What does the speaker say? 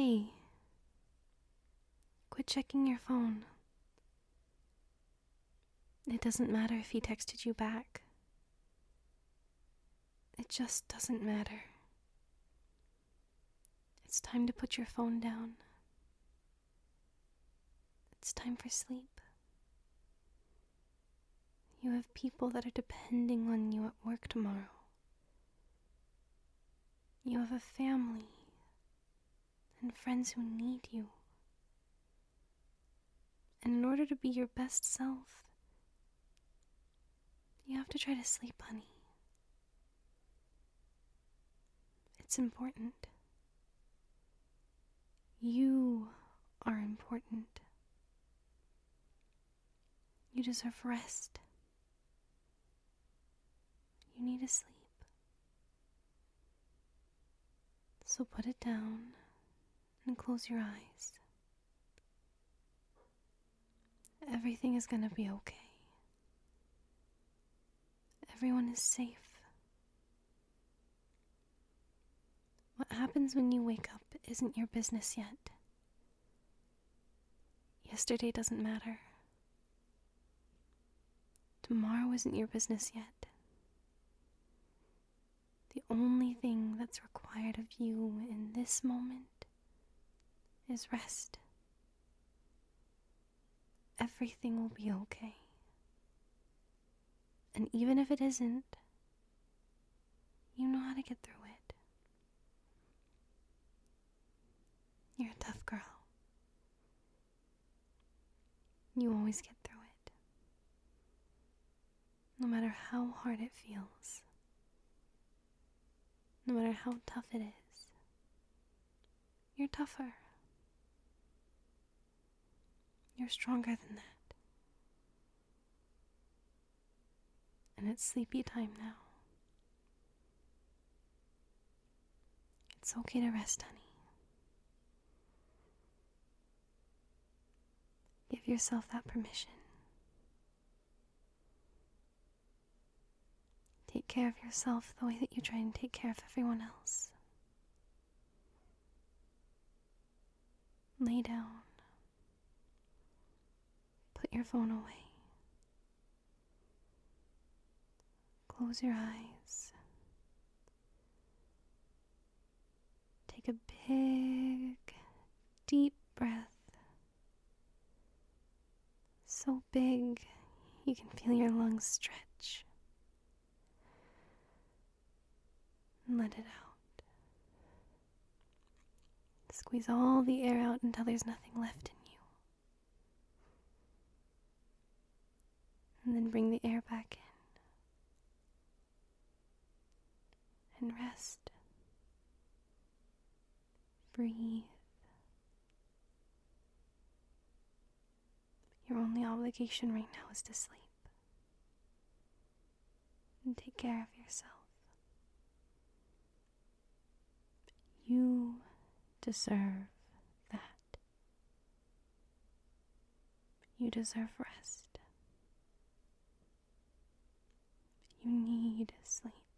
Hey, quit checking your phone. It doesn't matter if he texted you back. It just doesn't matter. It's time to put your phone down. It's time for sleep. You have people that are depending on you at work tomorrow. You have a family and friends who need you. And in order to be your best self, you have to try to sleep, honey. It's important. You are important. You deserve rest. You need to sleep. So put it down and close your eyes. Everything is gonna be okay. Everyone is safe. What happens when you wake up isn't your business yet. Yesterday doesn't matter. Tomorrow isn't your business yet. The only thing that's required of you in this moment is rest. Everything will be okay. And even if it isn't, you know how to get through it. You're a tough girl. You always get through it. No matter how hard it feels. No matter how tough it is. You're tougher. You're stronger than that. And it's sleepy time now. It's okay to rest, honey. Give yourself that permission. Take care of yourself the way that you try and take care of everyone else. Lay down. Put your phone away. Close your eyes. Take a big, deep breath. So big, you can feel your lungs stretch. And let it out. Squeeze all the air out until there's nothing left in you. And then bring the air back in. And rest. Breathe. Your only obligation right now is to sleep. And take care of yourself. You deserve that. You deserve rest. You need sleep.